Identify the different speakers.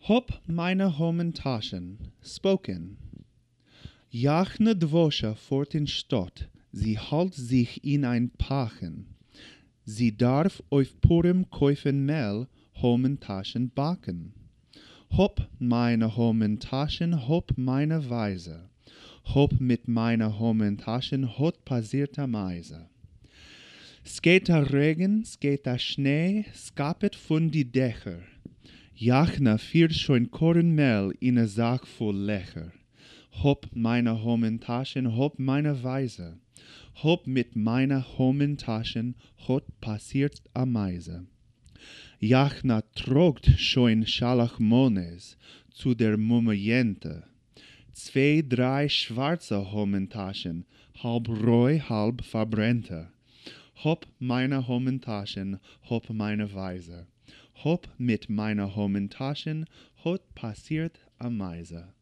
Speaker 1: Hop meine Homentaschen, spoken. Jachne dwosche fort in Stott, sie halt sich in ein Pachen. Sie darf auf Purim käufen Mehl, Homentaschen backen. Hop meine Homentaschen, hop meine Weise. Hop mit meiner Homentaschen, hot passierter Meise. Sketa Regen, sketa Schnee, skapet von die Dächer. Jachna fiert schon Kornmehl in a Sack voll Lecher. Hop meine Homentaschen, hop meine Weise. Hop mit meiner Homentaschen, hot passiert a Meise. Jachna trogt schon Schalachmones zu der Mummiente. 2, 3 schwarze Homentaschen, halb reu, halb verbrennte. Hop meine Homentaschen, hop meine Weise. Hop mit meiner Homentaschen, hot passiert a Meise.